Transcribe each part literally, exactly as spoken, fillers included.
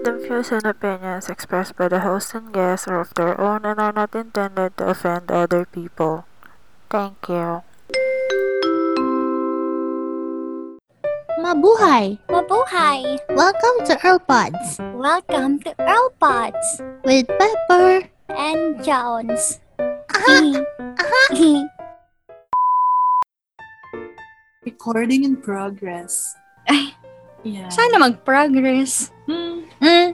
The views and opinions expressed by the host and guests are of their own and are not intended to offend other people. Thank you. Mabuhay! Mabuhay! Welcome to Earl Pods Welcome to Earl Pods with Pepper. and Jones. Recording in progress. Ay, Yeah. sana mag-progress. Hmm. Mm.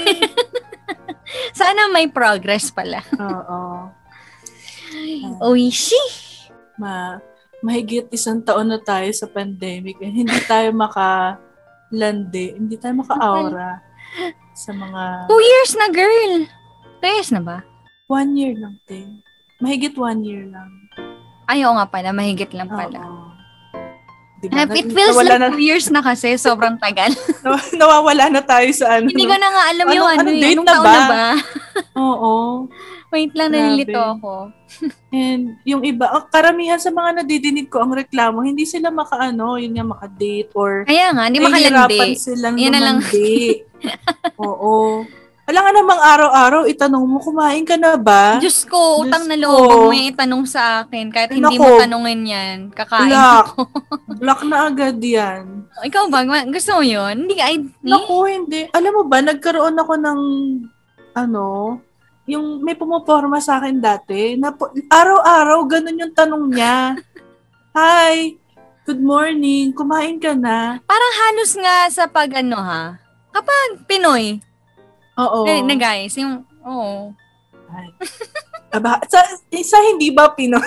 Sana may progress pala. Oo. Oishi! Ma mahigit isang taon na tayo sa pandemic. Eh, hindi tayo makalandi. Hindi tayo maka-aura sa mga... Two years na, girl! Two years na ba? One year lang, te. Mahigit one year lang. Ay, oo nga pala. Mahigit lang pala. Oo. Diba? It feels Nawala like na, two years na kasi. Sobrang tagal. nawawala na tayo sa ano. Hindi ko na nga alam Anong- yung ano. anong eh. date Anong na taon ba? na ba? Oo. Wait lang, Grabe. nalilito ako. And yung iba, oh, karamihan sa mga nadidinig ko ang reklamo, hindi sila makaano, yun nga makadate or Kaya nga, hindi nahihirapan makalandi. silang Yan na lang. lumandi. Oo. Wala nga namang araw-araw, itanong mo, kumain ka na ba? Diyos ko, utang Diyos na ko. loob mo yung itanong sa akin. Kahit hindi Nako. mo tanungin yan, kakain Block. ko. Block na agad yan. Ikaw ba? Gusto mo yun? Hindi ka, ay, Naku, hindi. Alam mo ba, nagkaroon ako ng, ano, yung may pumuporma sa akin dati, na po- araw-araw, ganun yung tanong niya. Hi, good morning, kumain ka na? Parang halos nga sa pag ano ha, kapag Pinoy, Oo. eh, na guys, yung, oo. Ay. Aba, sa, sa hindi ba Pinoy?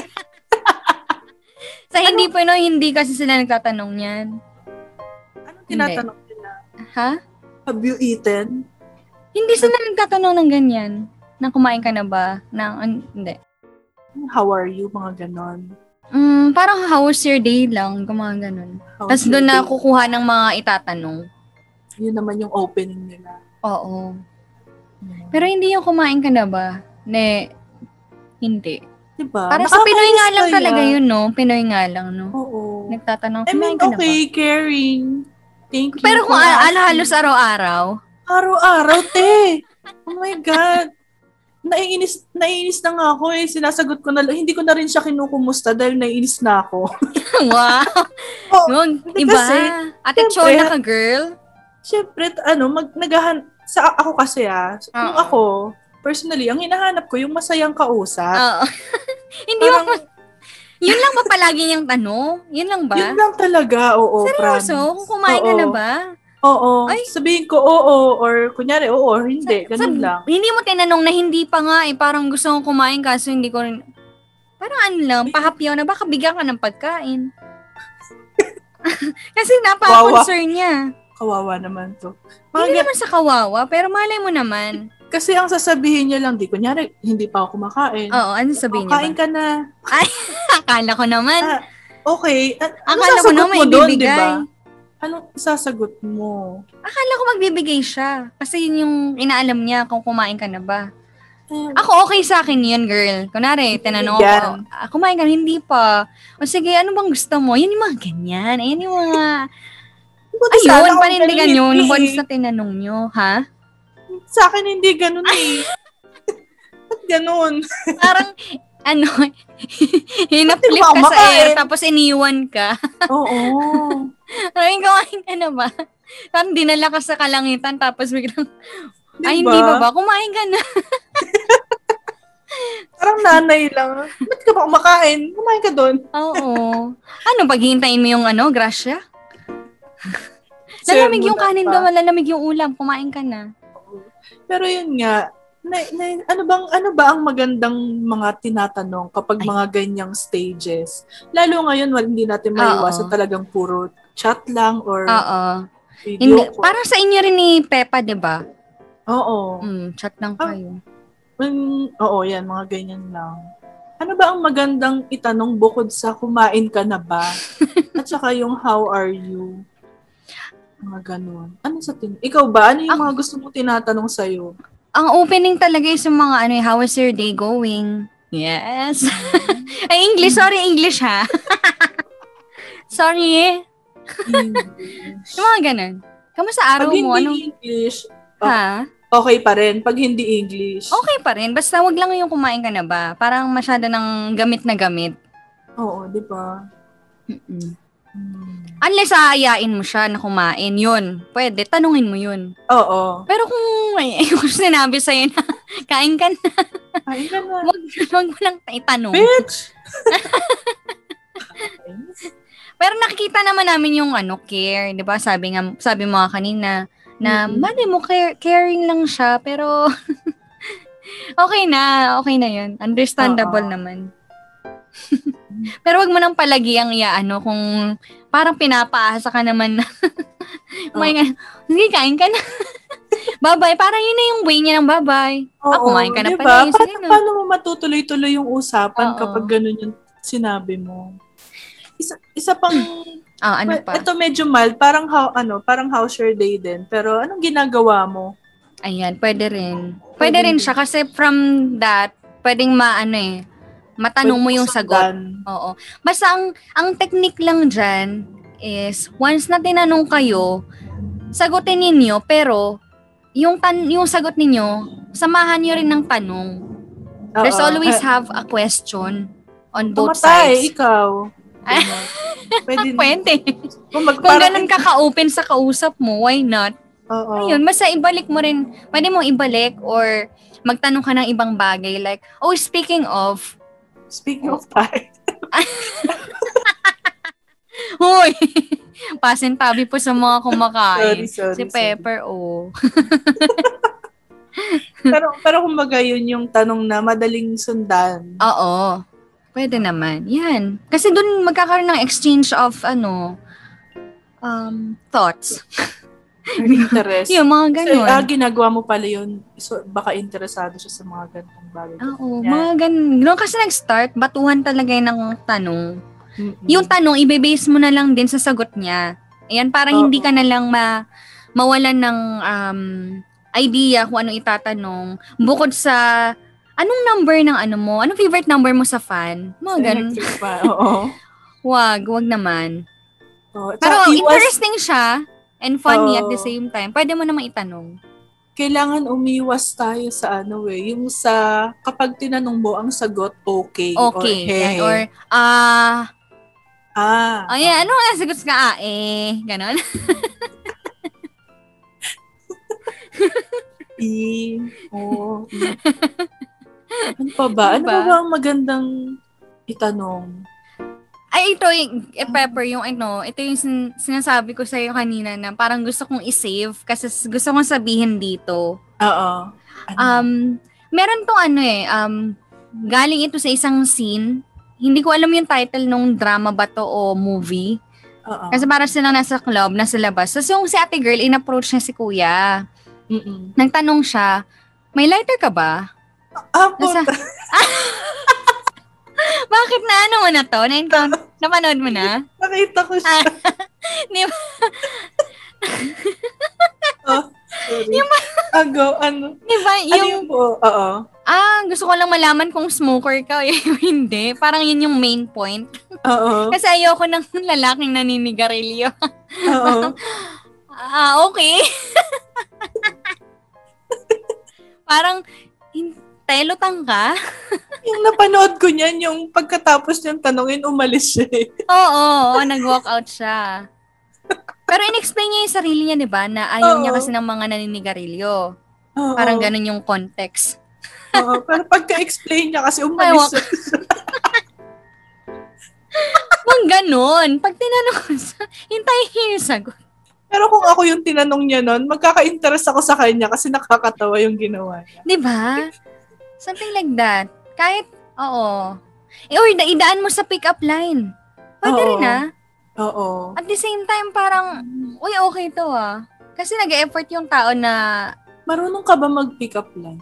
Sa hindi Pinoy, hindi kasi sila nagtatanong yan. Anong tinatanong nila? Ha? Have you eaten? Hindi sila nagtatanong ng ganyan. Na kumain ka na ba? Na, an- hindi. How are you? Mga ganon. Mm, parang how was your day lang, kumanga ganun. How's Tapos your doon na day? kukuha ng mga itatanong. Yun naman yung opening nila. Oo. Pero hindi yung kumain ka na ba? Ne, hindi. Diba? Para sa Pinoy nga lang Nakakainis talaga kaya. yun, no? Pinoy nga lang, no? Oo. Nagtatanong, I kumain mean, ka na ba? okay, caring. Thank you. Pero kung for al- asking. al- halos araw-araw, Araw-araw, te. Oh my God. Naiinis, naiinis na nga ako eh. Sinasagot ko na lang. Hindi ko na rin siya kinukumusta dahil naiinis na ako. wow! Oh, Yung hindi iba, kasi, ate syempre, Chona ka, girl. Siyempre, t- ano, mag, nagahan, sa ako kasi ah, kung Oo. ako, personally, ang hinahanap ko yung masayang kausap. Oo. Hindi mo, Parang, yun lang ba palagi niyang tanong? Yun lang ba? yun lang talaga, oo, Seryoso? promise. Kung kumain ka Oo. na ba? Oo, Ay. sabihin ko oo, or kunyari oo, or hindi, ganun Sab- lang. Hindi mo tinanong na hindi pa nga eh. Parang gusto kong kumain kaso hindi ko rin. Parang ano lang, pahapyaw na baka bigyan ka ng pagkain. Kasi napaka-concern niya. Kawawa naman to. Hindi Mga, naman sa kawawa, pero malay mo naman. kasi ang sasabihin niya lang, di kunyari, hindi pa ako kumakain. Oo, ano sabihin Oh, niya kain ba? ka na. Akala ko naman. Ah, okay. A- ano Akala ko sasagot naman mo doon, di ibibigay. ba? Anong sasagot mo? Akala ko magbibigay siya. Kasi yun yung inaalam niya kung kumain ka na ba. Eh, Ako okay sa akin yun, girl. Kunwari, tinanong Bibigyan. ako, "Ah, kumain ka na?" Hindi pa. O sige, ano bang gusto mo? Yan yung mga ganyan. Ayan yung mga... buti sana Ayun, kung panindigan ganun nyo. hindi Nung eh. once na tinanong nyo, ha? Sa akin hindi ganun eh. Ba't ganun? Parang, ano, Ba't hinaflip di ba ka sa kumakain? air, tapos iniwan ka. Oo. Ay, kumain ka na ba? Parang dinala ka sa kalangitan, tapos biglang, Di ay, ba? hindi ba ba? Kumain ka na. Parang nanay lang. Ba't ka ba kumakain? Kumain ka doon. Oo. Ano, paghihintayin mo yung ano, grasya? Lalamig yung kanin daw, lalamig yung ulam, kumain ka na. Pero yun nga, na, na, ano bang ano ba ang magandang mga tinatanong kapag Ay. mga ganyang stages? Lalo ngayon, wal- hindi natin maiwasan Oo. talagang puro chat lang or Oo. video Hindi, call. parang sa inyo rin ni Pepa, di ba? Oo. Mm, chat lang Ah. kayo. Mm, oo, yan, mga ganyan lang. Ano ba ang magandang itanong bukod sa kumain ka na ba? At saka yung how are you? Mga ganun. Ano sa tin? Ikaw ba? Ano yung Ako- mga gusto mo tinatanong sa'yo? Ang opening talaga is yung mga ano, how is your day going? Yes. Ay, English. Sorry, English ha. Sorry. English. Yung mga ganun. Kamusta araw Pag mo? hindi Anong... English, Ha? Okay pa rin pag hindi English. Okay pa rin. Basta wag lang yung kumain ka na ba. Parang masyado ng gamit na gamit. Oo, di ba? Mm-mm. Hmm. Unless aayain mo siya na kumain, yun. Pwede, tanungin mo yun. Oo. Pero kung, ay, kung sinabi sa'yo na, kain ka na, Kain ka na. wag, wag mo lang itanong. Bitch! Pero nakikita naman namin yung ano, care, di ba? Sabi nga, sabi mo nga kanina, na Mm-mm. mali mo, care, caring lang siya, pero okay na, okay na yun. Understandable Oo. naman. Pero wag mo nang palagi ang iaano kung parang pinapaasa ka naman na oh my God, sige, kain ka na. Bye-bye. Parang yun na yung way niya ng bye-bye. Oo, Ah, kumain ka na diba? pala. Yun, sige Paano, na. paano mo matutuloy-tuloy yung usapan Oo. kapag ganun yung sinabi mo? Isa, isa pang, Ah, ano well, pa? ito medyo mild, parang how, ano, parang house your day din. Pero anong ginagawa mo? Ayan, pwede rin. Pwede Pwede rin din. siya kasi from that, pwedeng maano eh, matanong mo Pwede yung mo sagot. sundan. Oo. Basta ang, ang technique lang dyan is, once na tinanong kayo, sagutin ninyo, pero yung, tan yung sagot ninyo, samahan nyo rin ng tanong. There's Oo. always Eh, have a question on both tumatay, sides. ikaw. Ah. Ganun. Pwede. Pwede. Kung, mag, Kung parang- ganun ka ka-open sa kausap mo, why not? Oo. Ayun, basta ibalik mo rin, pwede mo ibalik or magtanong ka ng ibang bagay. Like, oh, speaking of, Speaking of time. huy, pasintabi po sa mga kumakain. Sorry, sorry, Si Pepper, oh. pero, pero kumbaga yun yung tanong na madaling sundan. Oo. Pwede naman. Yan. Kasi dun magkakaroon ng exchange of, ano, um, thoughts. Interest. Yung mga Kasi, ganun. ah, ginagawa mo pala yun. So, baka interesado siya sa mga ganitong bagay. Oo, Yan. mga ganun. Doon kasi nag-start, batuhan talaga yun ng tanong. Mm-mm. Yung tanong, ibe-base mo na lang din sa sagot niya. Ayan, para Oo. hindi ka na lang ma mawalan ng um, idea kung ano itatanong. Bukod sa, anong number ng ano mo? Anong favorite number mo sa fan? Mga ganun. Electric pa. Oo. Wag, wag naman. Oo. Pero Tsaka iwas, interesting siya and funny at the Oo. same time. Pwede mo namang itanong. kailangan umiwas tayo sa ano eh. Yung sa, kapag tinanong mo ang sagot, okay. Okay. Or, Yan. hey. Or, ah, ah. oh yeah, ano nga sagot ka? Ah, eh. Ganon. I, o, i. Ano pa ba? Ano Diba? pa ba ang magandang itanong? Ay, ito yung, eh, Pepper, yung ano, ito yung sin- sinasabi ko sa'yo kanina na parang gusto kong i-save kasi s- gusto kong sabihin dito. Oo. Ano? Um, meron tong ano eh, um, galing ito sa isang scene. Hindi ko alam yung title nung drama ba to o movie. Oo. Kasi parang silang nasa club, nasa labas. Tapos yung si ate girl, in-approach niya si kuya. Mm-mm. Nagtanong siya, may lighter ka ba? Ah, Nasa- puta. Bakit na ano mo na to? Na-encounter, napanood mo na? Nakita ko siya. Di ba? Oh, sorry. Ago, ano? Di ba? Ano Yung, yung po? Oo. ah, gusto ko lang malaman kung smoker ka o hindi. Parang yun yung main point. Oo. Kasi ayoko ng lalaking naninigarilyo. Oo. Ah, okay. Parang, hin- telotang ka? Yung napanood ko niyan, yung pagkatapos niyang tanongin, umalis siya eh. Oo, oo, nag-walk out siya. Pero in-explain niya yung sarili niya, di ba? Na ayaw Oo. niya kasi ng mga naninigarilyo. Oo. Parang ganun yung context. Oo. Pero pagka-explain niya kasi Ay, umalis wak- siya. Huwag ganun. Pag tinanong ko sa, hintayin niya yung sagot. Pero kung ako yung tinanong niya nun, magkaka-interest ako sa kanya kasi nakakatawa yung ginawa niya. Di ba? Something like that. Kahit, oo. Eh, or da- idaan mo sa pick-up line. Pwede Oo. rin ah. Oo. At the same time, parang, uy, okay to ah. Kasi nag-e-effort yung tao na, Marunong ka ba mag-pick up line?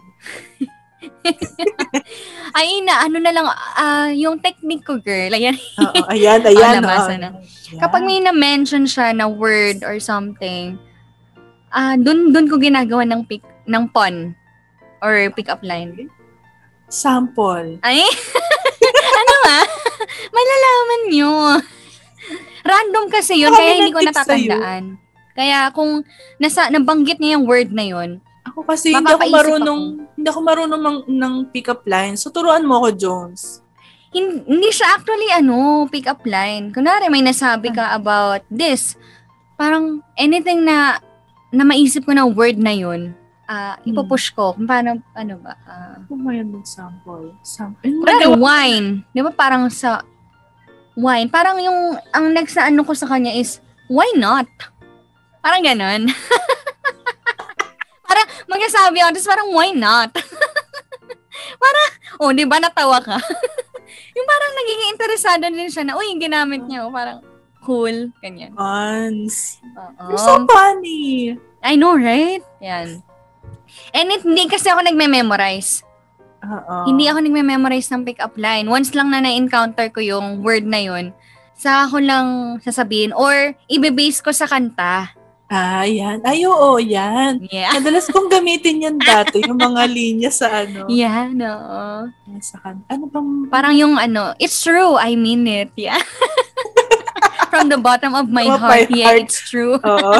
ay na, ano na lang, ah, yung technique ko, girl. Ayan. Oo. Ayan, ayan. Oh, nabasa oo. na. Ayan. Kapag may na-mention siya na word or something, ah, dun, dun ko ginagawa ng pick, ng pun or pick-up line. Sample. Ay, ano ah? Malalaman nyo. Random kasi yun, Baka kaya may hindi ko nag-tip sa'yo. natatandaan. Kaya kung nasa, nabanggit niya yung word na yun, Ako kasi hindi ako Mapapaisip marunong, hindi ako marunong ng, ng pick-up lines. So, turuan mo ako, Jones. Hin- Hindi siya actually, ano, pick-up line. Kunwari, may nasabi ka about this. Parang anything na, na maisip ko na word na yun, ah Hmm. ipupush ko. Kung paano, ano ba? ah Kung mo yan mag-sample. Sample. Kunwari, wine. Di ba parang sa wine, parang yung, ang next na ano ko sa kanya is, why not? Parang ganon. Parang, magsasabi ako, tapos parang, why not? Parang, oh, di ba natawa ka? Yung parang nagiging interesado din siya na, uy, yung ginamit niya, oh, parang, cool, ganyan. Once. Oo. You're so funny. I know, right? Yan. And it, hindi kasi ako nagme-memorize. Oo. Hindi ako nagme-memorize ng pick-up line. Once lang na na-encounter ko yung word na yun, saka ko lang sasabihin or ibe-base ko sa kanta. Ah, yan. Ay, oo, yan. Yeah. Madalas kong gamitin yan dati, yung mga linya sa ano. Yeah, no. Sa kan- ano bang... Parang yung ano, it's true, I mean it. Yeah. From the bottom of my From heart, my yeah, heart. it's true. Oo.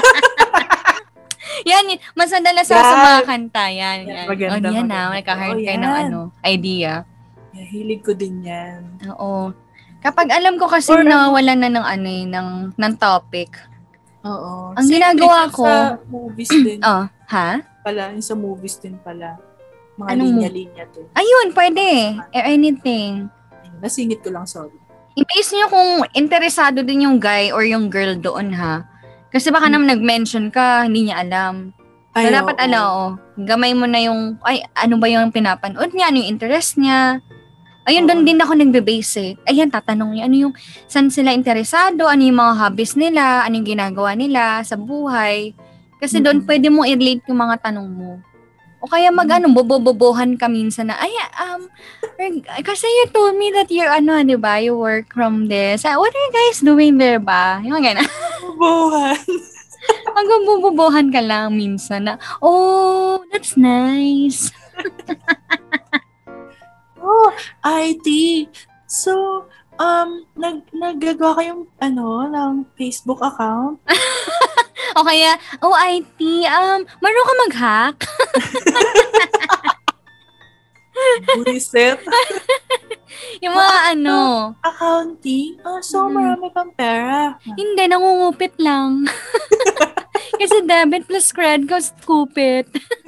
Yan, yun. Mas madalas ako sa Yan. mga kanta. Yan, Yan, yan. maganda, O, yan maganda. na. Nagka-heart Oo, kayo ng yan. ano, idea. Yeah, hilig ko din yan. Oo. Kapag alam ko kasi Or- na wala na ng ano eh, ng, ng topic. Oo. Ang Same ginagawa din ko- Sa movies din Oh, ha? pala. Yung sa movies din pala. Mga Anong mo- linya-linya to. Ayun, pwede. Or anything. Nasingit ko lang, sorry. I-base nyo kung interesado din yung guy or yung girl doon, ha? Kasi baka Hmm. naman nag-mention ka, hindi niya alam. So, Ay, dapat oo. ano, oh, gamay mo na yung, ay, ano ba yung pinapanood niya, ano yung interest niya. Ayun, Oo. doon din ako nagbe-base eh. Ayan, tatanong niya, ano yung, saan sila interesado, ano yung mga hobbies nila, ano yung ginagawa nila sa buhay. Kasi doon Mm-mm. pwede mo i-relate yung mga tanong mo. O kaya mag, ano, bobobobohan ka minsan na, ay, um, er- kasi you told me that you're, ano, di ba, you work from this. Ah, what are you guys doing there ba? Yung mga ganun. Bubuhan. Magbobobohan ka lang minsan na, oh, that's nice. Oh, I T. So, um, nag naggagawa kayong, ano, ng Facebook account? O kaya, oh, I T, um, marunong ka mag-hack? Reset? Yung mga ano, Accounting? Oh, so Mm. marami kang pera. hindi, nangungupit lang. Kasi debit plus credit ko, kupit.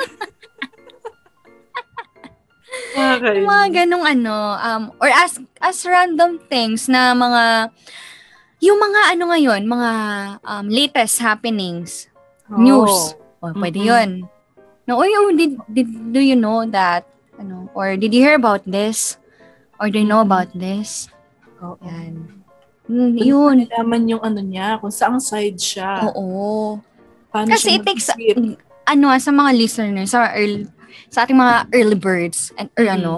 Okay. Yung mga ganong ano, um, or as, as random things na mga, yung mga ano ngayon, mga um, latest happenings, news. O, pwede Mm-mm. yun. No, oh, oh, did, did, do you know that? Ano, or did you hear about this? Or do you know about this? Oo. Yan. Mm, Doon Yun. mo nalaman yung ano niya, kung saang side siya. Oo. Paano Kasi siya it takes, mag-isip. ano ah, sa mga listeners, sa early, sa ating mga early birds, and, or Mm. ano,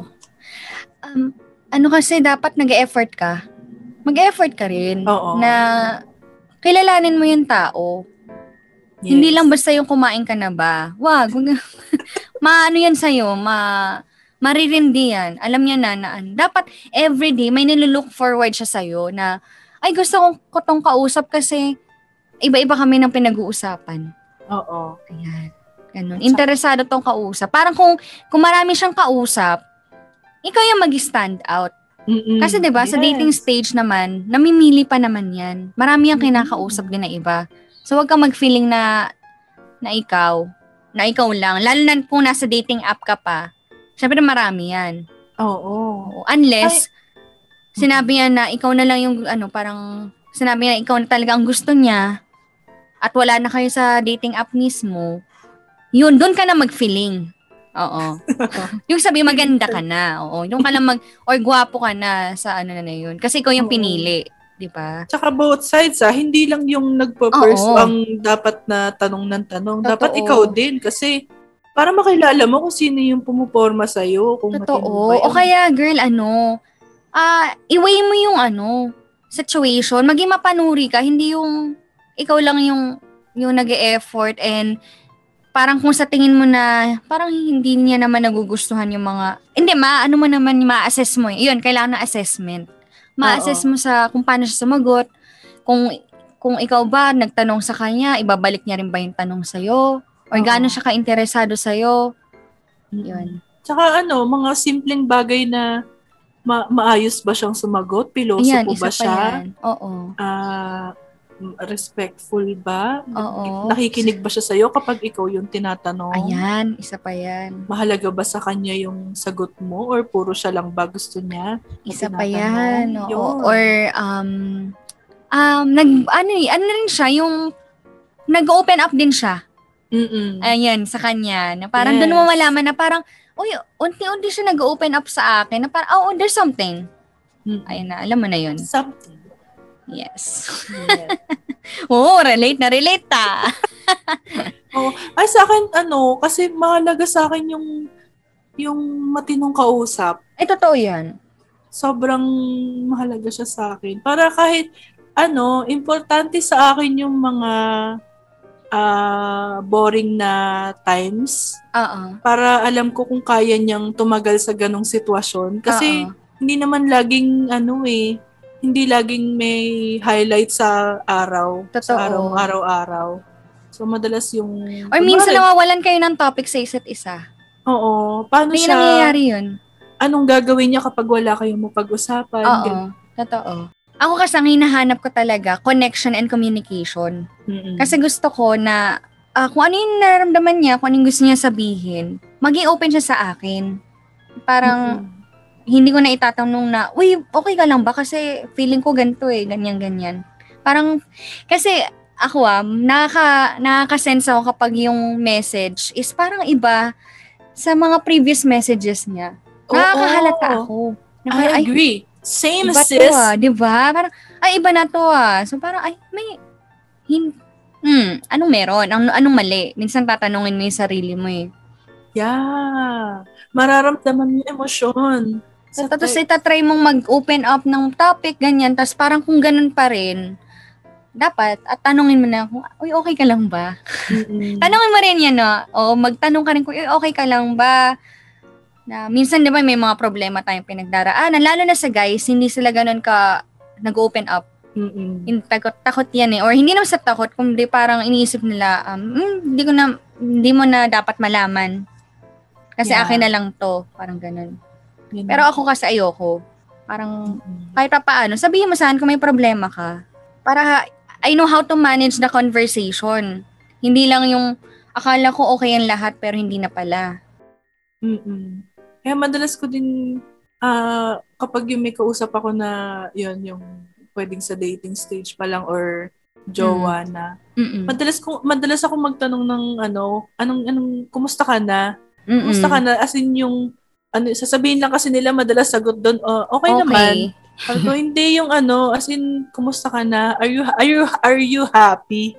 um, ano kasi dapat nag-effort ka. Mag-effort ka rin. Oo. Na kilalanin mo yung tao. Yes. Hindi lang basta yung kumain ka na ba. Wag. wag maano yan sa'yo, ma, maririndi yan. Alam niya na na ano. Dapat everyday may nilook forward siya sa'yo na, ay gusto ko, ko tong kausap kasi iba-iba kami ng pinag-uusapan. Oo. Ayan. Ganun. Interesado tong kausap. Parang kung, kung marami siyang kausap, ikaw yung mag-stand out. Mm-mm. Kasi 'di ba sa Yes. dating stage naman, namimili pa naman 'yan. Marami yang kinakausap din na iba. So wag kang mag-feeling na na ikaw, na ikaw lang. Lalo na kung nasa dating app ka pa. Syempre marami 'yan. Oo. Oo. Unless sinabi niya na ikaw na lang yung ano, parang sinabi niya na ikaw na talaga ang gusto niya at wala na kayo sa dating app mismo. Yun, doon ka na mag-feeling. Oo. Yung sabi maganda ka na. Oo. Yung ka lang mag or gwapo ka na sa ano na na yun. Kasi ikaw yung Oo. pinili, 'di ba? Tsaka both sides ah, hindi lang yung nagpo-first Oo. ang dapat na tanong ng tanong. Dapat Totoo. ikaw din kasi para makilala mo kung sino yung pumuporma sa'yo. Kung matino ba Totoo. yun. O kaya girl, ano, ah, i-weigh mo yung ano, situation. Maging mapanuri ka, hindi yung ikaw lang yung yung nag-e-effort and parang kung sa tingin mo na parang hindi niya naman nagugustuhan yung mga, hindi ma, ano mo naman, ma-assess mo. Yun, kailangan ng assessment. Ma-assess Oo. mo sa kung paano siya sumagot, kung kung ikaw ba nagtanong sa kanya, ibabalik niya rin ba yung tanong sa'yo? Or Oo. gaano siya ka-interesado sa'yo. Yun. Tsaka ano, mga simpleng bagay na ma- maayos ba siyang sumagot? Piloso Ayan, po isa ba pa siya? yan. Oo. Ah, respectful ba? Oo. Nakikinig ba siya sa'yo kapag ikaw yung tinatanong? Ayan, isa pa yan. Mahalaga ba sa kanya yung sagot mo or puro siya lang ba gusto niya? na Isa pa tinatanong? yan. Oo. Yun. Or, um, um, nag, ano eh, ano rin siya, yung, nag-open up din siya. Mm-mm. Ayan, sa kanya. Na parang Yes. doon mo malaman na parang, uy, unti-unti siya nag-open up sa akin na parang, oh, there's something. Mm-mm. Ayun na, alam mo na yun. Something. Yes. Yes. Oo, relate na relate ta. Oh, ay sa akin ano, kasi mahalaga sa akin yung yung matinong kausap. Eh, totoo yan. Sobrang mahalaga siya sa akin. Para kahit ano, importante sa akin yung mga ah, boring na times Oo. para alam ko kung kaya niyang tumagal sa ganong sitwasyon. Kasi Oo. hindi naman laging ano eh, hindi laging may highlight sa araw. Totoo. Sa araw, araw-araw. So madalas yung... Or minsan kunwari, nawawalan kayo ng topic sa isa't isa. oo. Paano May siya... nangyayari yun. Anong gagawin niya kapag wala kayong mapag-usapan? Oo. Gan- Totoo. Ako kasi ang hinahanap ko talaga, connection and communication. Mm-mm. Kasi gusto ko na ah, kung ano yung nararamdaman niya, kung ano yung gusto niya sabihin, maging open siya sa akin. Parang Mm-mm. hindi ko na itatanong na, uy, okay ka lang ba? Kasi feeling ko ganito eh, ganyan-ganyan. Parang, kasi ako ah, nakaka, nakaka-sense ako kapag yung message is parang iba sa mga previous messages niya. Oo. Nakakahalata ako. Na I parang, ay, agree. Same iba sis. to ah, di ba? Parang, ay, iba na to ah. So parang, ay, may, hin, hmm, anong meron? Anong, anong mali? Minsan tatanungin mo yung sarili mo eh. Yeah. Mararamdaman mo yung emosyon. Sa Tapos te- itatry mong mag-open up ng topic, ganyan. Tapos parang kung ganun pa rin, dapat, at tanungin mo na, uy, okay ka lang ba? Mm-mm. Tanungin mo rin yan, no? O magtanong ka rin kung, uy, okay ka lang ba? Na minsan, di ba, may mga problema tayong pinagdaraanan. Lalo na sa guys, hindi sila ganun ka nag-open up. Mm-mm. In, takot, takot yan eh. Or hindi naman sa takot, kundi parang iniisip nila, um, hmm, hindi ko na, hindi mo na dapat malaman. Kasi Yeah. akin na lang to. Parang ganun. Yun. Pero ako kasi ayoko. Parang, Mm-mm. kahit pa paano, sabihin mo saan kung may problema ka. Para I know how to manage the conversation. Hindi lang yung, akala ko okay ang lahat, pero hindi na pala. Mm-mm. Kaya madalas ko din, ah, kapag yung may kausap ako na, yun, yung pwedeng sa dating stage pa lang or jowa na. Mm-mm. Madalas ko madalas ako magtanong ng ano, anong anong kumusta ka na? Mm-mm. Kumusta ka na? As in yung ano, sasabihin lang kasi nila madalas sagot doon, oh, okay, naman. Sabi ko, hindi yung ano, as in kumusta ka na? Are you are you are you happy?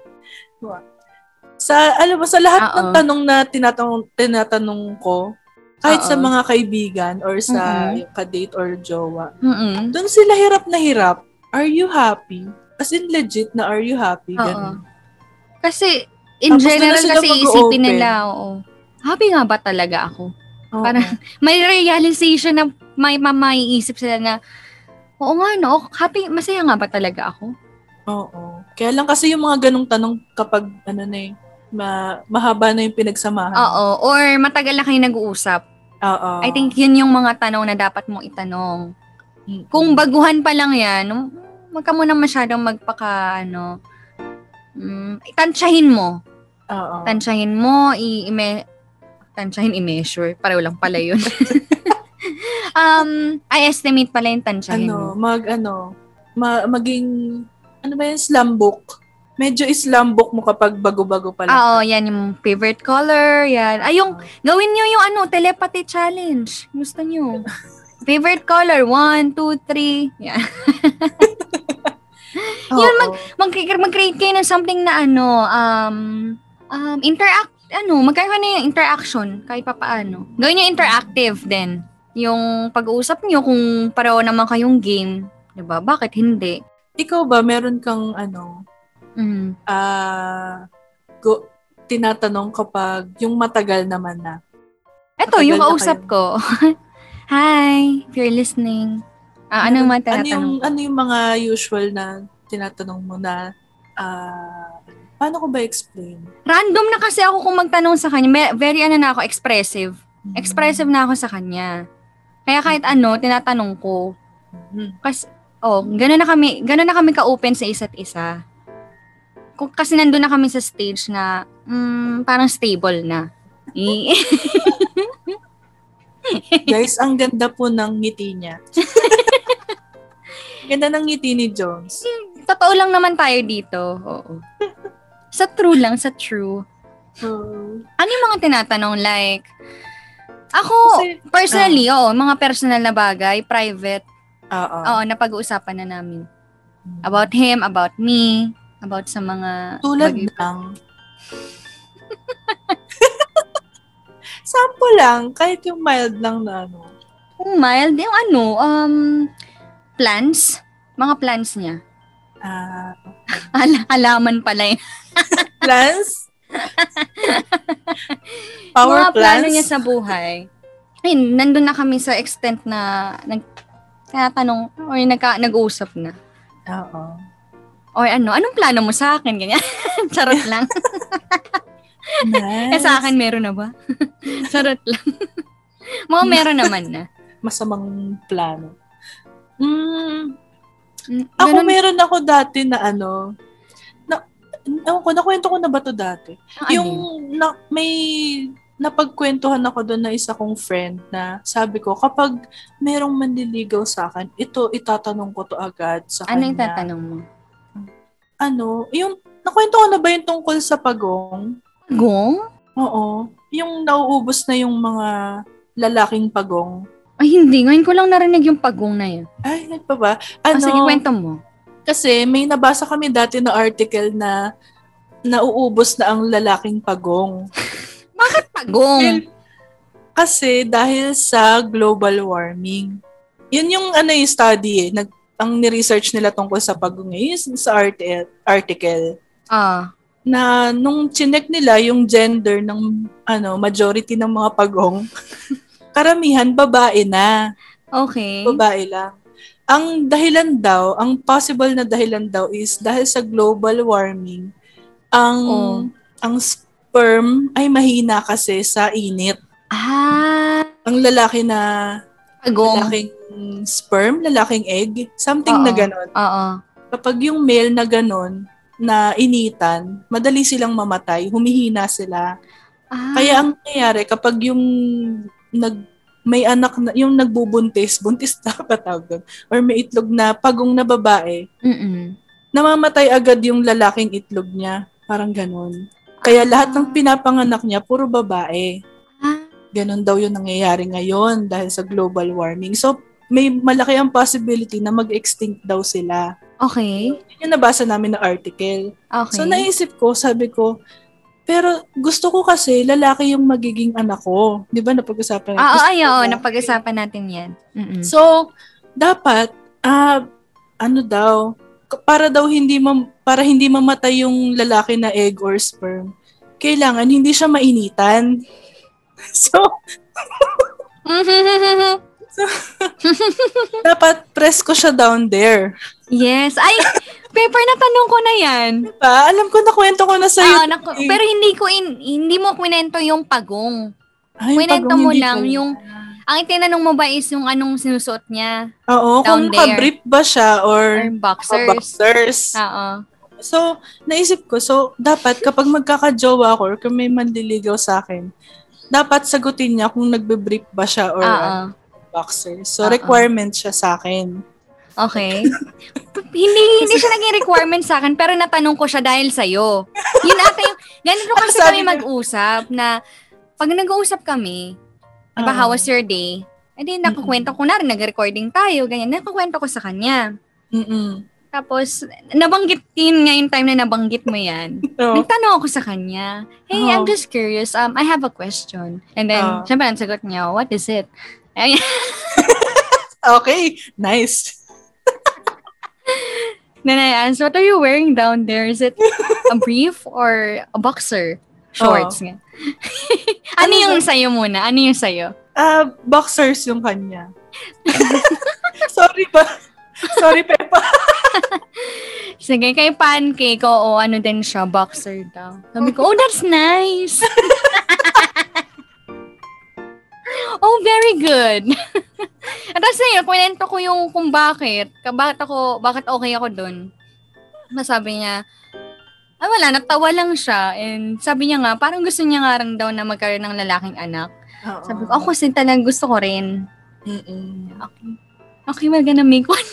Sa alam mo sa lahat ng Oo. tanong na tinatanong tinatanong ko, kahit sa Oo. mga kaibigan or sa Mm-mm. yung ka-date or jowa, Mm-mm. doon sila hirap na hirap. Are you happy? As in legit na are you happy? Oo. Ganun. Kasi, in Tapos doon general na sila kasi mag-open. isipin nila, oo. Happy nga ba talaga ako? Oo. Parang, may realization na may mamaiisip sila na, oo nga no, happy, masaya nga ba talaga ako? Oo. Kaya lang kasi yung mga ganong tanong kapag ano na eh, ma- mahaba na yung pinagsamahan. Oo, or matagal na kayo nag-uusap. Oo. I think yun yung mga tanong na dapat mong itanong. Mm-mm. Kung baguhan pa lang yan, wag ka muna masyadong magpaka, ano, mm, tansyahin mo. Oo. Tansyahin mo, i-ime, tansyahin, i-measure. Pareho lang pala yun. um, I estimate pala yung tansyahin ano, mo. mag ano, ma- maging ano ba yung slam book? Medyo slam book mo kapag bago-bago pa lang. Ah, oo, yan yung favorite color, yan. Ay, yung, gawin nyo yung ano, telepathy challenge. Gusto nyo. Favorite color, one, two, three. Yan. Oo. Yun, mag, mag, mag-create kayo ng something na ano, um, um, interact, ano, magkakaroon na yung interaction, kahit pa paano. Gawin nyo interactive din. Yung pag-uusap nyo, kung pareho naman kayong game, diba? Bakit hindi? Ikaw ba, meron kang ano, Mm. ah, go, tinatanong kapag yung matagal naman na. Eto, Matagal yung na kausap kayo. ko. Hi, if you're listening. Ah, anong mga Ano yung, tinatanong? ano yung mga usual na tinatanong mo na, ah, paano ko ba explain? Random na kasi ako kung magtanong sa kanya. May- Very ano na ako, expressive. Expressive na ako sa kanya. Kaya kahit ano, tinatanong ko. Mhm. Kasi, oh, gano'n na kami, gano'n na kami ka-open sa isa't isa. Kung, kasi nandun na kami sa stage na, mm, parang stable na. Eh, Guys, ang ganda po ng ngiti niya. Ganda ng ngiti ni Jones. Totoo lang naman tayo dito. Oo. Sa true lang, sa true. Oh. Ano yung mga tinatanong? Like, ako, Kasi- personally, oo, mga personal na bagay, private, Oo. oo, napag-uusapan na namin. About him, about me, about sa mga... Tulad bagay- ng... Sample lang, kahit yung mild lang na ano. Yung mild, yung ano, um, plans. Mga plans niya. Ah, Ala, alaman pala yun. plans? Power Mga plano plans? niya sa buhay. Ayun, nandun na kami sa extent na nag, tinatanong, or nagka, nag-uusap na. Oo. Or ano, anong plano mo sa akin? Ganyan. Charot lang. Nice. Eh sa akin, meron na ba? Charot lang. Mga meron naman na. Masamang plano. Mm, Mm, ako ganun- meron ako dati na ano, na, ewan ko, nakwento ko na ba to dati? Ah, Yung ano? na, may napagkwentuhan ako doon na isa kong friend na sabi ko, kapag merong manliligaw sa akin, ito itatanong ko to agad sa Ano kanya. yung tatanong mo? Ano, yung, nakwento ko na ba yung tungkol sa pagong? Pagong? Oo. Yung nauubos na yung mga lalaking pagong. Ay, hindi. Ngayon ko lang narinig yung pagong na yun. Ay, nagpa ba? Ah, Ano, sige, kwento mo. kasi may nabasa kami dati na article na nauubos na ang lalaking pagong. Pagong? Kasi dahil sa global warming. Yun yung ano yung study eh. Nag, ang ni-research nila tungkol sa pagong eh. Yun sa art- article. Ah. Na nung chinek nila yung gender ng ano majority ng mga pagong, karamihan babae na. Okay. Babae lang. Ang dahilan daw, ang possible na dahilan daw is dahil sa global warming, ang Oh. ang sperm ay mahina kasi sa init. Ah. Ang lalaki na Pagong. lalaking sperm, lalaking egg, something Oo. na ganon. Oo. Kapag yung male na ganon, na initan, madali silang mamatay, humihina sila. Ah. Kaya ang nangyayari kapag yung nag may anak na yung nagbubuntis, buntis na patawag doon, or may itlog na pagong na babae, Mm-mm. namamatay agad yung lalaking itlog niya. Parang ganon. Kaya lahat ng pinapanganak niya, puro babae. Ah. Ganon daw yung nangyayari ngayon dahil sa global warming. So, may malaki ang possibility na mag-extinct daw sila. Okay. Yun yung nabasa namin na article. Okay. So, naisip ko, sabi ko, pero gusto ko kasi lalaki yung magiging anak ko. Di ba napag-usapan natin? Ah, Gusto oo, ay, ko oo. lalaki. Napag-usapan natin yan. Mm-mm. So, dapat, ah, ano daw, k- para daw hindi mam- para hindi mamatay yung lalaki na egg or sperm, kailangan hindi siya mainitan. So, dapat press ko siya down there. Yes. Ay, Pepper, natanong ko na yan. Diba? Alam ko, nakwento ko na sa'yo. Ah, naku- pero hindi ko in, hindi mo kwento yung pagong. Ay, kwento pagong mo hindi lang pala. yung- Ang itinanong mo ba is yung anong sinusuot niya? Oo, down kung there. naka-brief ba siya or, Or boxers? boxers. Oo. So, naisip ko, so, dapat kapag magkakajowa ako or kung may manliligaw sa akin, dapat sagutin niya kung nagbe-brief ba siya or Oo. ano, boxer. So, Oo. requirement siya sa akin. Okay. hindi hindi siya naging requirement sa akin, pero natanong ko siya dahil sa'yo. Yun ata yung, ganito kasi Sabi kami ko- mag-usap na, pag nag-uusap kami, diba, Oo. how was your day? Eh di, nakukwento ko na rin, nag-recording tayo, ganyan, nakukwento ko sa kanya. Mm-mm. Tapos, nabanggit yun nga yung time na nabanggit mo yan. So, Nagtanong ako sa kanya, hey, Oh. I'm just curious, um, I have a question. And then, Oh. syempre, ang sagot niya, what is it? Ay, okay, nice. then I asked, what are you wearing down there? Is it a brief or a boxer? Shorts nga. ano Ano yung sa'yo muna? Ano yung sa'yo? Ah, boxers yung kanya. Sorry ba? Sorry, Pepa. Sige, kay Pancake, oo, ano din siya, boxer daw. Sabi ko, oh, that's nice. Oh, very good. At tapos na yun, kwento ko yung kung bakit, bakit ako, bakit okay ako dun. Masabi niya, ah, wala, natawa lang siya. And sabi niya nga, parang gusto niya nga rin daw na magkaroon ng lalaking anak. Oo. Sabi ko, ako kasi talagang gusto ko rin. Mm-mm. Okay. Okay, we're gonna make one.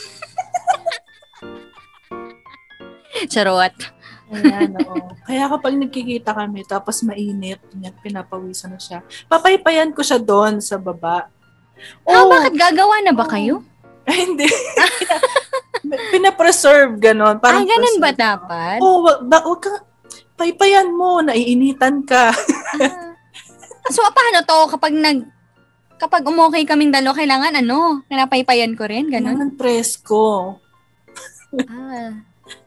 Charot. Ayan, oo. Kaya kapag nagkikita kami, tapos mainit, yan, pinapawisan na siya. Papaypayan ko siya doon sa baba. Ah, bakit gagawa na ba kayo? Ay, hindi. Pinapreserve, gano'n. Ah, ganun ba preserve. dapat? Oo, oh, wag, wag ka, paypayan mo, naiinitan ka. Ah. So, paano to kapag nag, kapag umokay kaming dalawa, kailangan ano? Pinapaypayan ko rin, ganun? Kailangan presko. Ah.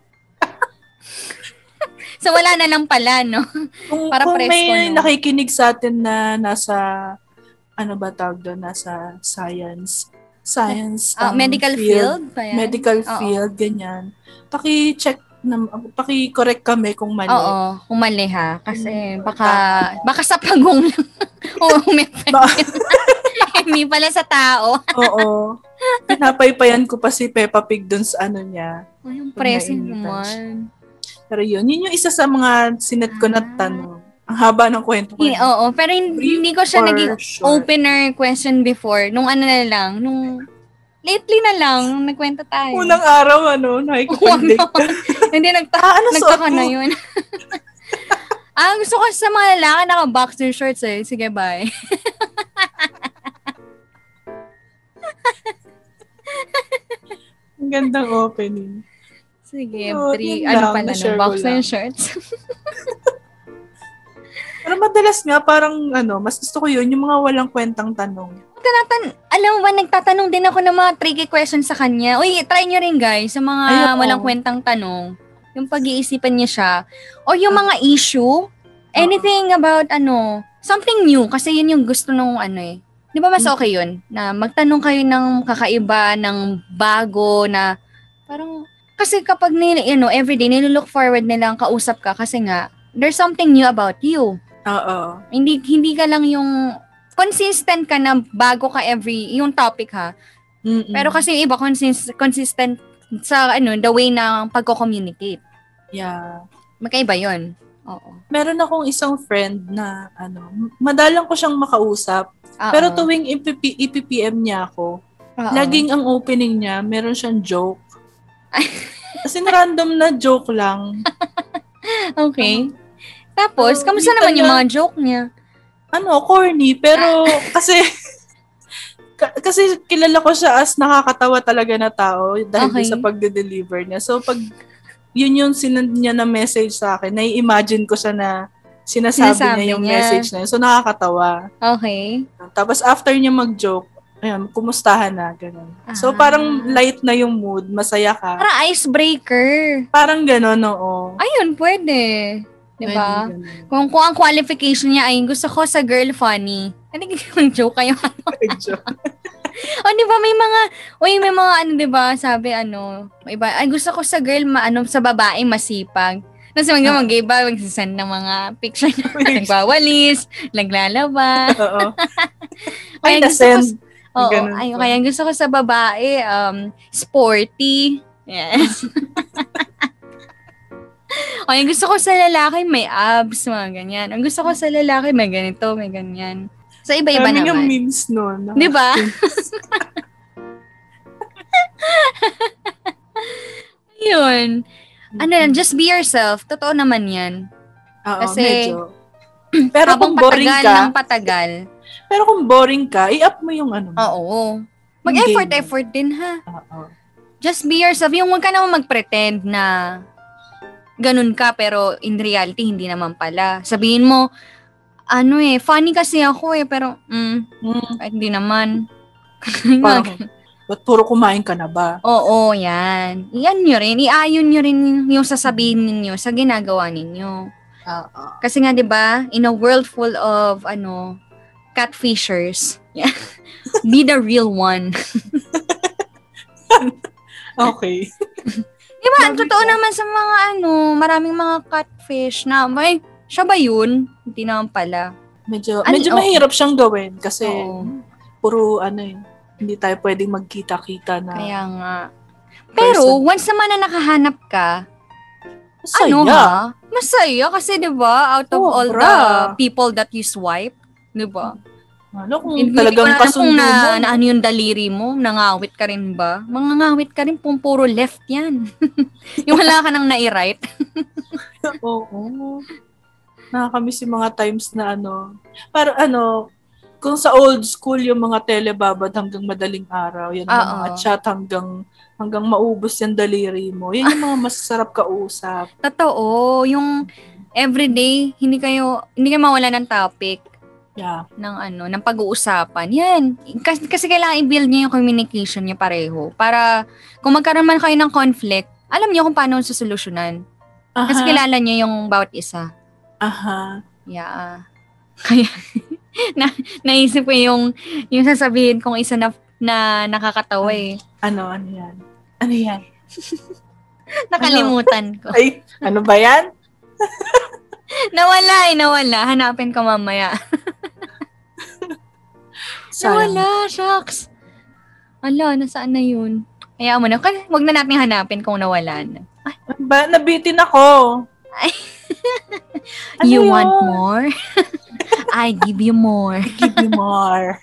So, wala na lang pala, no? Kung, Para kung presko, may no? nakikinig sa atin na nasa, ano ba tawag doon, nasa science, science, Ah, um, medical field? ba yan? medical Oo. field, ganyan. Paki-check, na, paki-correct kami kung mali. Oo, umali ha. Kasi Mm. baka, baka sa pagong lang. Oo, may Hindi pala sa tao. Oo. Pinapaypayan ko pa si Peppa Pig dun sa ano niya. Oh, yung Pag present nainitan naman. Pero yun, yun yung isa sa mga sinet ko na Ah. tanong. Ang haba ng kwento ko. Hindi, oo, pero hindi, Brief hindi ko siya or naging short? opener question before. Nung ano na lang, nung lately na lang, nung nagkwento tayo. Unang araw, ano, nakikipag-date ka. Hindi, nagta- Ah, ano suot nagtaka mo? na yun. Ah, gusto ko sa mga lalaki naka-boxer shorts eh. Sige, bye. Ang gandang opening. Sige, Oo, three, yun ano lang, pala, na-share no, ko boxer lang. shorts. Pero madalas nga, parang, ano, mas gusto ko yun, yung mga walang kwentang tanong. Tinatan- alam mo ba, nagtatanong din ako ng mga tricky questions sa kanya. Uy, try nyo rin guys, sa mga Ay, oo. walang kwentang tanong. Yung pag-iisipan niya siya. O yung mga issue, anything about, ano, something new. Kasi yun yung gusto nung, ano eh. Di ba mas okay yun? Na magtanong kayo ng kakaiba, ng bago, na parang, kasi kapag nila, you know, everyday, nililook forward nilang kausap ka kasi nga, there's something new about you. Oo. Hindi hindi ka lang yung consistent ka na bago ka every yung topic ha. Mm-mm. Pero kasi yung iba consist, consistent sa ano the way ng pagko-communicate. Yeah. Magkaiba 'yon. Oo. Meron akong isang friend na, ano, madalang ko siyang makausap. Oo. Pero tuwing ipipi- ipipm niya ako, Oo. laging ang opening niya, meron siyang joke. Kasi random na joke lang. Okay. Tapos, Oo, kamusta minsan naman yung na- mga joke niya? Ano, corny, pero kasi ka- kasi kilala ko siya as nakakatawa talaga na tao dahil Okay. din sa pagde-deliver niya. So pag yun yung sinend niya na message sa akin, nai-imagine ko siya na sinasabi, Sinasabi niya yung niya. message na yun. So nakakatawa. Okay. Tapos after niya mag-joke, ayun, kumustahan na, ganun. So Ah. parang light na yung mood, masaya ka. Para icebreaker. Parang ganun, oo. Ayun, pwede. 'Di ba? Ganun, ganun. Kung, kung ang qualification niya ay gusto ko sa girl funny. Ano yung joke kayo? Joke. O, di ba, may mga, uy, may mga, ano, di ba, sabi, ano, may iba, ay, gusto ko sa girl, ma, ano, sa babae, masipag. Tapos, mag, mag, iba, magsisend ng mga picture na nagwawalis, naglalaba. Oo. Kaya Ay, gusto ko, na-send. oo, Ganun ay, po. kaya gusto ko sa babae, um, sporty. Yes. O, yung gusto ko sa lalaki, may abs, mga ganyan. Ang gusto ko sa lalaki, may ganito, may ganyan. So, iba-iba Kami yung naman. memes nun. Di ba? Yun. Ano yan, just be yourself. Totoo naman yan. Oo, Kasi, medyo. Pero Habang kung boring patagal ka, ng patagal. pero kung boring ka, i-up mo yung ano. mo. Oo. Mag-effort, Game. effort din ha. Oo. Just be yourself. Yung huwag ka naman mag-pretend na ganun ka, pero in reality, hindi naman pala. Sabihin mo, ano eh, funny kasi ako eh, pero, mm, Mm, ay, hindi naman. parang, ba't puro kumain ka na ba? Oo, yan. Yan nyo rin. Iayon nyo rin yung sasabihin ninyo sa ginagawa ninyo. Oo. Kasi nga, di ba, in a world full of, ano, catfishers, yeah, be the real one. Okay. Di ba, ang totoo naman sa mga ano, maraming mga catfish na, may, siya ba yun? Hindi naman pala. Medyo, Ano, medyo oh. mahirap siyang gawin kasi Oo. puro ano eh, hindi tayo pwedeng magkita-kita na. Kaya nga. Pero, Person. once naman na nakahanap ka, Masaya. ano ha? Masaya kasi 'di ba out of all Sobra. the people that you swipe, 'di ba? Ano kung Hindi talagang ko alam kasundo kung na, mo? na ano yung daliri mo, nangawit ka rin ba? Mangangawit ka rin, pong puro left yan. Yung wala ka nang nai-right. Oo. Nakakamiss yung mga times na ano. Para ano, kung sa old school yung mga telebabad hanggang madaling araw, yan yung Oo. mga chat hanggang hanggang maubos yung daliri mo. Yan yung mga masasarap kausap. Totoo, yung everyday, hindi kayo, hindi kayo mawala ng topic. Yeah. ng ano, ng pag-uusapan. Yan. Kasi, kasi kailangan i-build niyo yung communication niyo pareho. Para kung magkaroon man kayo ng conflict, alam niyo kung paano susolusyonan. Kasi Aha. kilala niyo yung bawat isa. Aha. Yeah. Kaya, na, naisip ko yung, yung sasabihin kong isa na, na nakakatawa eh. Ano, ano yan? Ano yan? Nakalimutan ko. Ay, ano ba yan? Nawala eh, nawala. Hanapin ko mamaya. Sayang. Nawala, shucks. Ala, nasaan na yun? Kaya mo na, kasi wag na natin hanapin kung nawala na. Ano ba? Nabitin ako. Ano You yun? want more? I give you more. Give me more.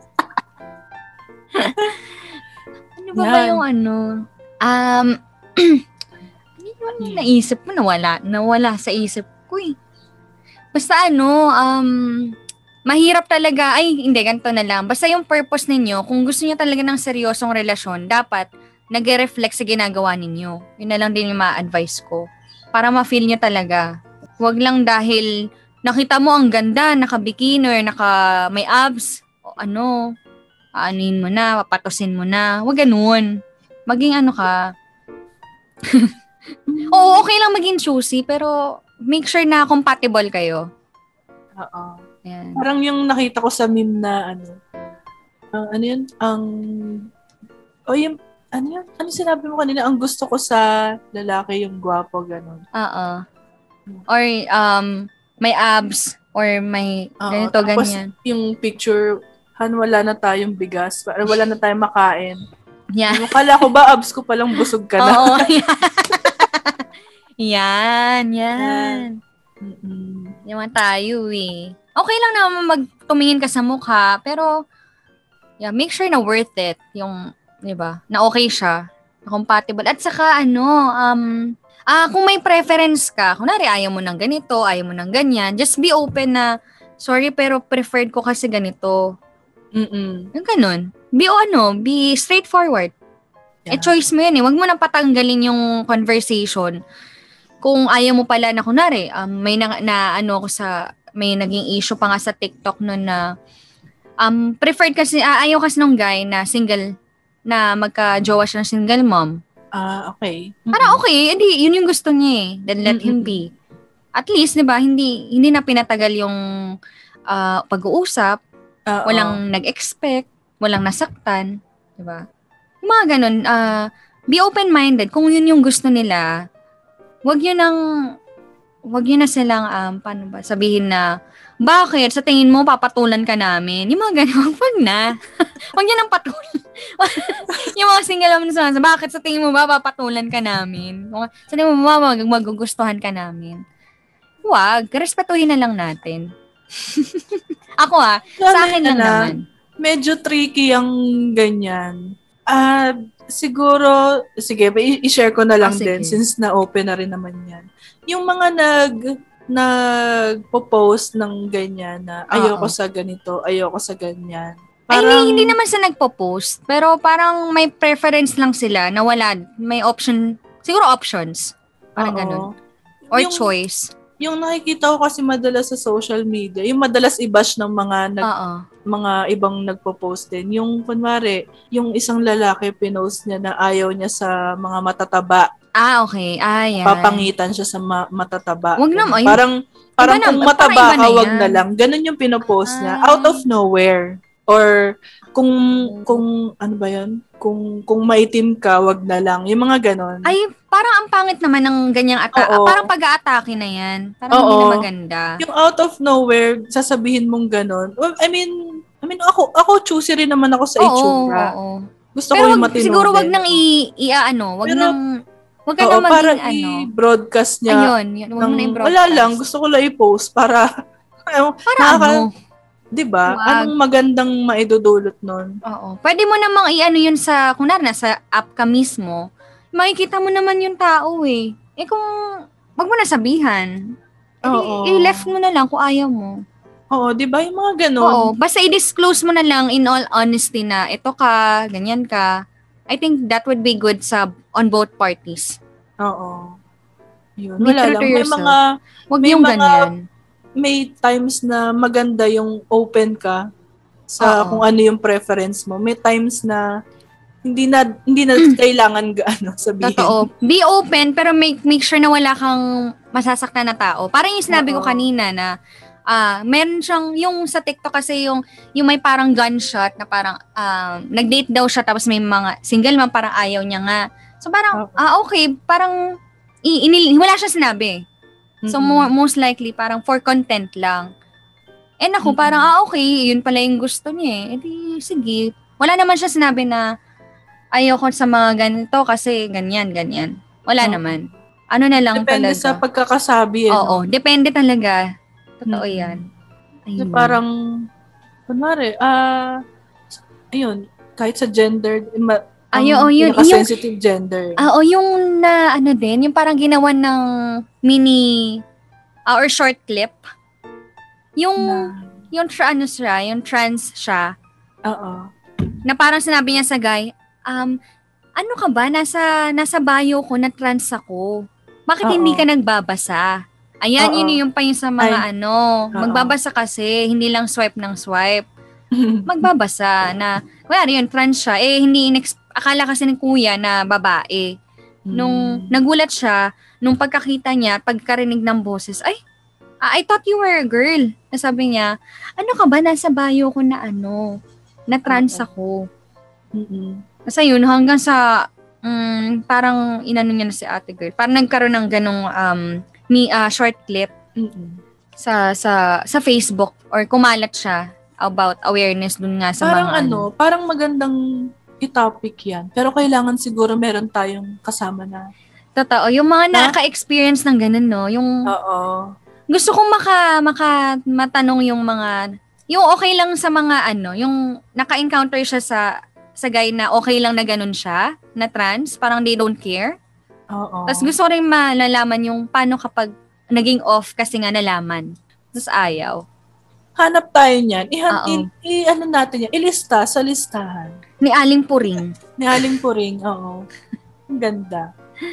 Ano ba ba Yan. yung ano? Um, ano yung naisip mo? Nawala. Nawala sa isip ko eh. Basta ano, um, mahirap talaga. Ay, hindi, ganito na lang. Basta yung purpose ninyo, kung gusto niyo talaga ng seryosong relasyon, dapat nag-reflect sa ginagawa ninyo. Yun na lang din yung ma-advise ko. Para ma-feel niyo talaga. Huwag lang dahil nakita mo ang ganda, naka-bikini or naka may abs, o ano, aanuin mo na, papatusin mo na. Huwag ganun. Maging ano ka. Oo, okay lang maging choosy, pero make sure na compatible kayo. Oo. Ayan. Parang yung nakita ko sa meme na ano, ang ano yun, ang, o yung, ano yun, ano sinabi mo kanina, ang gusto ko sa lalaki yung gwapo, ganun. Oo. Or um, may abs, or may Oo, ganito, tapos ganyan. yung picture, han, wala na tayong bigas, wala na tayong makain. Yan. Akala ko ba, abs ko palang busog ka na. Oo, yan. Yan, yan. Mm-mm. Yaman tayo eh. Okay lang naman magtumingin ka sa mukha, pero yeah, make sure na worth it. Yung, di ba, na okay siya, na compatible. At saka ano, um, ah, kung may preference ka, kunwari ayaw mo ng ganito, ayaw mo ng ganyan, just be open na, sorry pero preferred ko kasi ganito. Mm-mm. Yung ganun. Be o ano, be straightforward. Yeah. Eh, choice mo yun eh. Huwag mo nang patanggalin yung conversation. Kung ayaw mo pala na, kunwari, um, may na, na ano ko sa, may naging issue pa nga sa TikTok noon na, um, preferred kasi, ah, ayaw kasi nung guy na single, na magka-jowa siya ng single mom. Ah, okay. Para okay, edi, yun yung gusto niya eh. Then let him be. At least, di ba, hindi, hindi na pinatagal yung uh, pag-uusap. Oo. Walang nag-expect, walang nasaktan, di ba? Yung mga ganun, uh, be open-minded. Kung yun yung gusto nila, wag yun nang, wag yun na silang, um, paano ba, sabihin na, bakit? Sa tingin mo, papatulan ka namin? Yung mga ganun, wag na. Wag yun ang patulan. Yung mga single naman sa bakit sa tingin mo ba, papatulan ka namin? Sa tingin mo ba, mag- magugustuhan ka namin? Wag, respetuhin na lang natin. Ako ah, sa akin lang na, naman. Medyo tricky ang ganyan. Ah, siguro, sige, i- i-share ko na lang Ah, sige. din since na-open na rin naman yan. Yung mga nag nagpo-post ng ganyan na ayoko Oo. sa ganito, ayoko sa ganyan. Ay, hindi, hindi naman sa nagpo-post. Pero parang may preference lang sila na wala, may option, siguro options. Parang Oo. ganun. Or Yung- choice. Yung nakikita ko kasi madalas sa social media, yung madalas i-bash ng mga nag, Oo. mga ibang nagpo-post din. Yung kunwari, yung isang lalaki pinost niya na ayaw niya sa mga matataba. Ah, okay. Ah, yan. Papangitan siya sa ma- matataba. Wag naman. Parang parang Iba kung na- mataba parang iba ka, na wag yan. na lang. Ganun yung pinopost niya. Ah. Out of nowhere. Or kung, kung ano ba yun? Kung, kung maitim ka, wag na lang. Yung mga ganon. Ay, parang ang pangit naman ng ganyang ata- Oo. parang pag-aatake na yan. Parang hindi Oo. na maganda. Yung out of nowhere, sasabihin mong ganon. Well, I mean, I mean, ako, ako choosy rin naman ako sa Oo, itsura. oo. Gusto Pero ko yung wag, matino siguro wag din. nang i, i ano, wag Pero, nang wag ka Oo, na maging para ano. i-broadcast niya. Ayun, yun, wag mo na ng- i-broadcast. Wala lang, gusto ko lang i-post para, Para nakaka- ano? di ba? Wag. Anong magandang maidudulot nun? Oo. Pwede mo namang i-ano yun sa, kung na sa app ka mismo, makikita mo naman yung tao eh. Eh kung, wag mo na sabihan. Oo. I- i-left mo na lang kung ayaw mo. Oo, di ba? Yung mga ganon. Oo. Basta i-disclose mo na lang in all honesty na ito ka, ganyan ka. I think that would be good sa on both parties. Oo. Yun. Be Wala true lang. to May yourself. mga, Wag May yung mga- ganyan. may times na maganda yung open ka sa Oo. kung ano yung preference mo. May times na hindi na hindi na kailangan gaano sabihin. Totoo. Be open pero make make sure na wala kang masasaktan na tao. Parang yung sinabi ko Oo. kanina na ah meron siyang yung sa TikTok kasi yung yung may parang gunshot na parang um, nag-date daw siya tapos may mga single man parang ayaw niya nga. So parang Oo. ah okay, parang i- inil- wala siya sinabi. So Mm-mm. mo- most likely parang for content lang. And ako Mm-mm. parang ah okay, yun pala yung gusto niya eh. E di sige. Wala naman siya sinabi na ayoko sa mga ganito kasi ganyan, ganyan. Wala Oo. naman. Ano na lang Depende talaga. sa pagkakasabi. Eh, Oo, no? depende talaga. Totoo Mm. yan. Kasi Ayun. parang, kunwari, ah, ayun, kahit sa gender, ma- ang Ay, oo, yun. pinaka-sensitive gender. Ah, o yung na ano din, yung parang ginawa ng mini ah, or short clip. Yung na, yung tra, ano siya, yung trans siya, oo. na parang sinabi niya sa guy, um, ano ka ba? Nasa, nasa bio ko na trans ako. Bakit Oo. hindi ka nagbabasa? Ayan, Oo. yun yung pa yung sa mga Ay. ano, Oo. magbabasa kasi, hindi lang swipe ng swipe. Magbabasa na, kunwari yun, trans siya, eh, hindi, inex- akala kasi ng kuya na babae. Nung Mm. nagulat siya, nung pagkakita niya, pagkarinig ng boses, ay, ah, I thought you were a girl. Nasabi niya, ano ka ba? Nasa bio ko na ano, na trans Oo. ako. Mm-mm. Kasi yun, hanggang sa, mm, parang inano niya na si ate girl. Parang nagkaroon ng ganong um, mi, ah, short clip Mm-mm. sa sa sa Facebook or kumalat siya about awareness dun nga sa Parang mga ano, parang magandang i-topic yan. Pero kailangan siguro meron tayong kasama na. Totoo, yung mga Ha? nakaka-experience ng ganun, no? Yung Oo. gusto kong maka, maka matanong yung mga, yung okay lang sa mga ano, yung naka-encounter siya sa sa guy na okay lang na ganun siya, na trans, parang they don't care. Oo. Tapos gusto ko rin malalaman yung paano kapag naging off kasi nga nalaman. Tapos ayaw. Hanap tayo niyan. Ihan, Oo. i, i- ano natin yan? Ilista sa listahan. Ni Aling Puring. Ni Aling Puring. Oo. Ang ganda.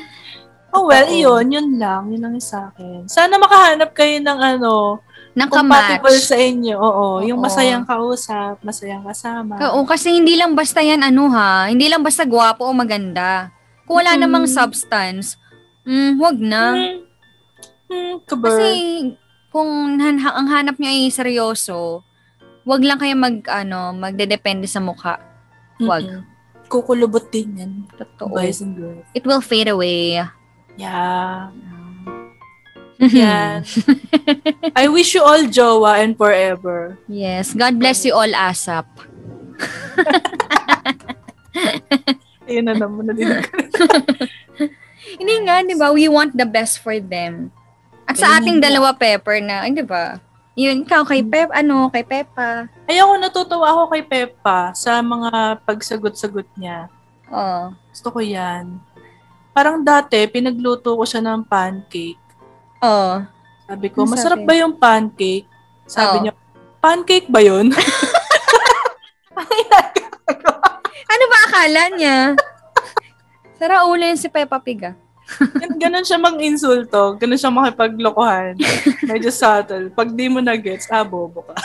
Oh well, Oo. yun. Yun lang. Yun lang sa akin. Sana makahanap kayo ng ano, Nang compatible kamatch. sa inyo. Oo. Yung Oo. masayang kausap, masayang kasama. Oo, kasi hindi lang basta yan ano ha, hindi lang basta gwapo o maganda. Kung wala Mm. namang substance, mm, wag na. Hmm. Hmm, kabar. Kasi kung han- ang hanap niya ay seryoso, wag lang kayo mag ano, magdedepende sa mukha. Wag. Mm-mm. Kukulubot din yan. Totoo. Boys and girls. It will fade away. Yeah. Yan. I wish you all jowa and forever. Yes, God bless you all ASAP. Ayun na naman. Nadinig ko. Hindi nga, di ba? We want the best for them. At sa Ayun ating nga. dalawa, Pepper, na, ay, di ba? Yun, ikaw kay Pep, ano, kay Peppa. Ay, ako natutuwa ako kay Peppa sa mga pagsagot-sagot niya. Oh. Gusto ko yan. Parang dati, pinagluto ko siya ng pancake. Oh. Sabi ko, Ano masarap sabi? ba yung pancake? Sabi Oo. niya, pancake ba yun? Ano ba akala niya? Sara ulo yun si Peppa Pig, ah. Gan- Ganon siya mag-insulto. Ganon siya makipaglokohan. Medyo subtle. Pag di mo na-gets, ah, bobo ka.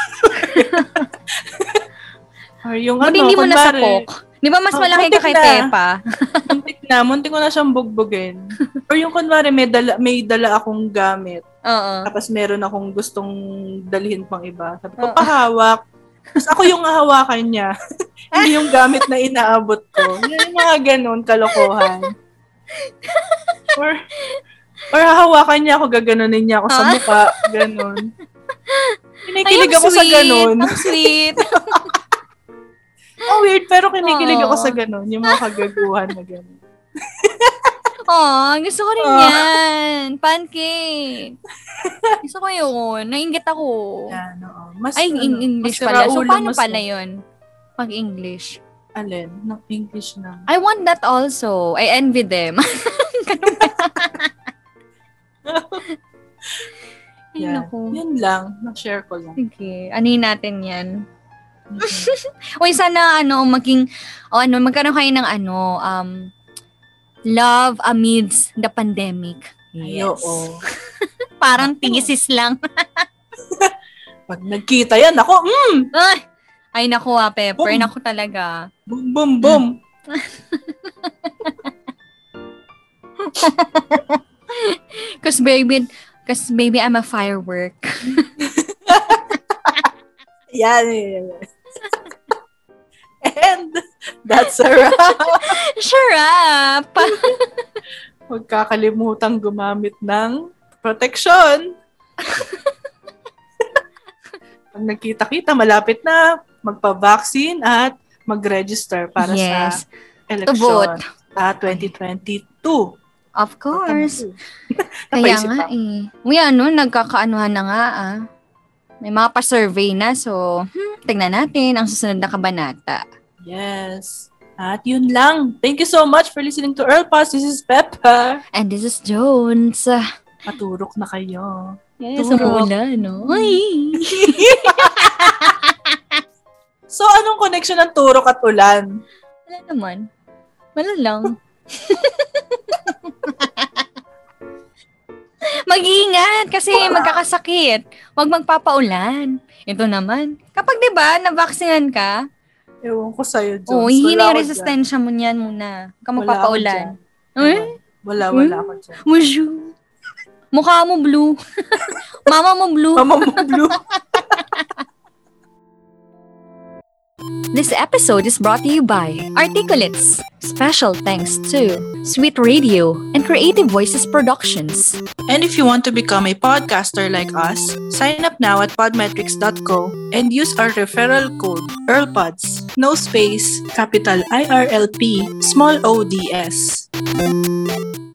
Or yung Buti ano, hindi mo kunwari, nasapok. Di ba mas Oh, malaki muntik ka kay na. Peppa? muntik na, muntik ko na siyang bugbugin. Or yung kunwari, may dala, may dala akong gamit. Oo. Tapos meron akong gustong dalhin pang iba. Sabi ko, Oo. pahawak. Tapos ako yung hahawakan niya. Hindi yung gamit na inaabot ko. Yung mga ganun, kalokohan. Or, or hahawakan niya ako, gaganunin niya ako sa mukha. Ganun. Kinikilig ako sa ganun. Ang sweet. Oh, weird, pero kinikilig Aww. ako sa ganun. Yung mga kagaguhan na ganun. Oh, gusto ko rin Oh. yan. Pancake. Gusto ko yun. Nainggit ako. Yan, oo. Mas, Ay, ano, in English mas pala. So, siraulo, paano mas- pala yun? Pag-English. Alin? Ng English na. I want that also. I envy them. Ganun ba? Ay, Yan. naku. Yun lang. Na-share ko lang. Sige. Anuhin natin yan. Mhm. Uy, sana ano, maging, o ano, magkaroon kayo ng ano, um, love amidst the pandemic. Ay, oo. Parang thesis lang. Pag nagkita yan, ako, mm, Ay, ay naku ah, Pepper. Boom. Naku talaga. boom, boom, boom. Cause baby, cause baby, I'm a firework. Yan, yan, yan. And that's a wrap. Sure up. Huwag kakalimutang gumamit ng protection. Pag nagkita-kita, malapit na, magpa-vaccine at mag-register para Yes. sa election. To vote. Sa twenty twenty-two. Of course. Kaya Napaisip nga ako. eh. Uy, ano, nagkakaanuhan na nga ah. May mga pa-survey na, so hmm, tingnan natin ang susunod na kabanata. Yes. At yun lang. Thank you so much for listening to Earl Pods. This is Peppa. And this is Jones. Maturok na kayo. Yes, Turok. wala, no? Ay. So, anong connection ng turok at ulan? Wala naman. Wala lang. Mag-iingat kasi magkakasakit. Huwag magpapaulan. Ito naman. Kapag 'di ba na-vaccinahan ka, Ewan ko sa'yo, Jones. oh, Wala hihina ako yung resistensya mo niyan muna. Huwag ka dyan. Wala ako magpapaulan. dyan. Eh? Wala, wala ako dyan. Mushu. Mukha mo blue. Mama mo blue. Mama mo blue. This episode is brought to you by Articulates. Special thanks to Sweet Radio and Creative Voices Productions. And if you want to become a podcaster like us, sign up now at podmetrics dot co and use our referral code EarlPods. No space, capital I R L P, small O D S.